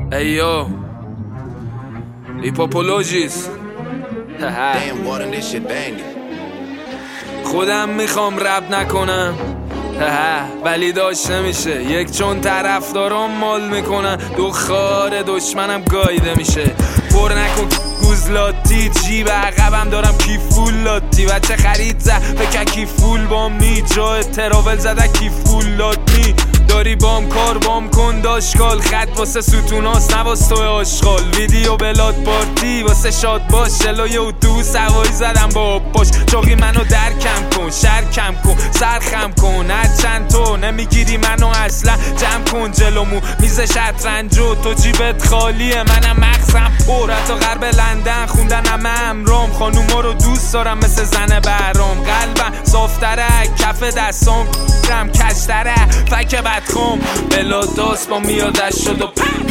ایو لیپوپولوژیس خودم میخوام رپ نکنم ولی داشت نمیشه. یک چون طرفدارم مال میکنن دخار دشمنم گایده میشه. پر نکن گوزلاتی جیب عقبم دارم کیفول لاتی. بچه خرید بکه کیفول بام نی جای تراول زده کیفول لاتی. داری بام کار بام کن داشکال. خط واسه ستوناست نواز توی آشغال. ویدیو بلاد پارتی واسه شاد باش. جلوی اتوبوس هوایی زدم با پاش. چاقی منو در کم کن شر کم کن سر خم کن. هر چند تو نمیگیری منو اصلا جمع کن جلومو میز شطرنجو. تو جیبت خالیه منم مغزم پر. حتی غرب لندن خوندن همه امرام. خانوما رو دوست دارم مثل زن بهرام. قلبم صافتره کف دستام رم کشتره فک بدخوم. بلاداست با میادش شد و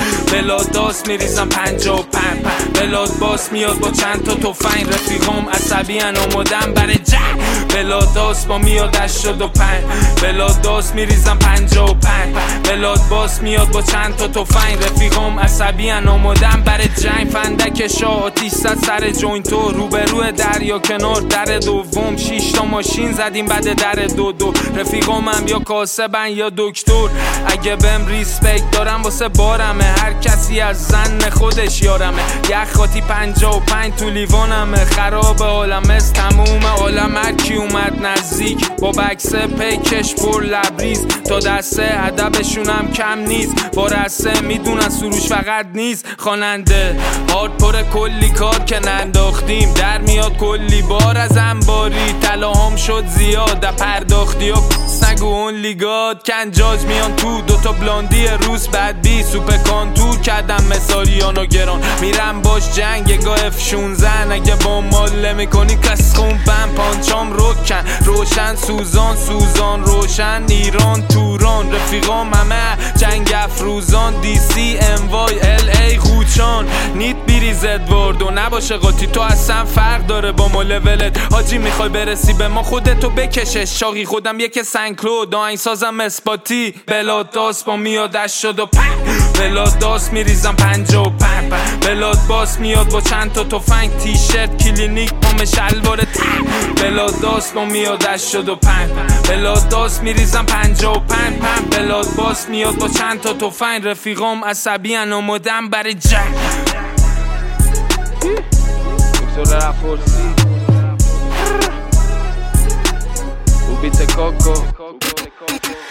بلاداست میریزم 55 بلاد باس میاد با چند تا تفنگ. رفیقام عصبی ان آمادم برای جنگ. بلاداست با میادش شد و بلاداست میریزم 55 بلاد باس میاد با چند تا تفنگ. رفیقام عصبی ان آمادم برای جنگ. فندک شاه آتیش زد سر جوینتو. روبرو دریا کنار در دوم. 6 تا ماشین زدیم بعد در دو. رفیقام هم یا کاسبن یا دکتر. اگه بهم ریسپکت دارم واسه بارمه. هر کسی از زن خودش یارمه. یخ خاطی 55 تو لیوانمه. خراب عالم از تموم عالم. هر کی اومد نزدیک با بکس پیکش پر لبریز. تا دسته ادبشونم کم نیست. با رسه میدونن سروش فقط نیست خواننده. هارد پر کلی کار که ننداختیم. در میاد کلی بار از انباری. طلاهام شد زیاد پرداختی و نگو اون لیگاد. کنجاج میان تو دوتا بلاندی روز بعد بی سوپ کانتور کردم مثالیانو گران. میرم باش جنگ گاه F16. اگه با ماله میکنی کس خومپن پانچام روکن. روشن سوزان روشن ایران توران. رفیقام همه جنگ افروزان. دی سی ام وای ال ای خوچان. نیت بیریز ادوارد و نباشه قاطی. تو اصلا فرق داره با ما لولت حاجی. میخوای برسی به ما خودتو بکشش شاقی. خودم یک سنکلود آهنگ سازم اسپاتی. بلاداست با میادش شد و بلاداست میریزم 55 بلاد باس میاد با چند تا تفنگ. تیشرت کلینیک پام شلوار بلاداست با میادش شد و بلاداست میریزم 55 بلاد باس میاد با چند تا تفنگ. رفیقام عصبی ان آمادم برای جنگ. دکتر رفورسی او بیت کوکو